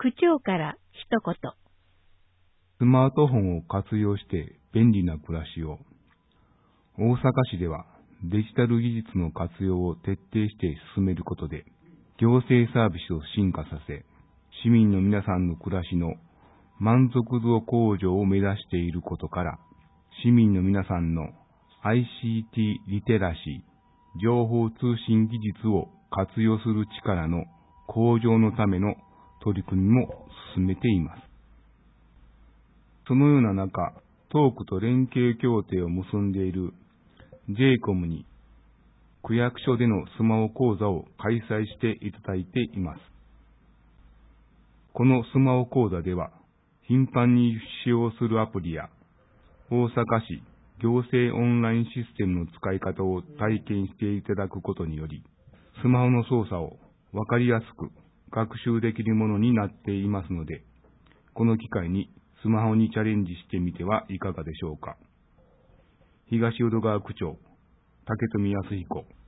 区長から一言。 スマートフォンを活用して便利な暮らしを。大阪市ではデジタル技術の活用を徹底して進めることで、行政サービスを進化させ、市民の皆さんの暮らしの満足度向上を目指していることから、市民の皆さんの ICT リテラシー、情報通信技術を活用する力の向上のための取り組みも進めています。そのような中、トークと連携協定を結んでいる J-COM に区役所でのスマホ講座を開催していただいています。このスマホ講座では、頻繁に使用するアプリや大阪市行政オンラインシステムの使い方を体験していただくことにより、スマホの操作をわかりやすく学習できるものになっていますので、この機会にスマホにチャレンジしてみてはいかがでしょうか。東淀川区長、竹富康彦。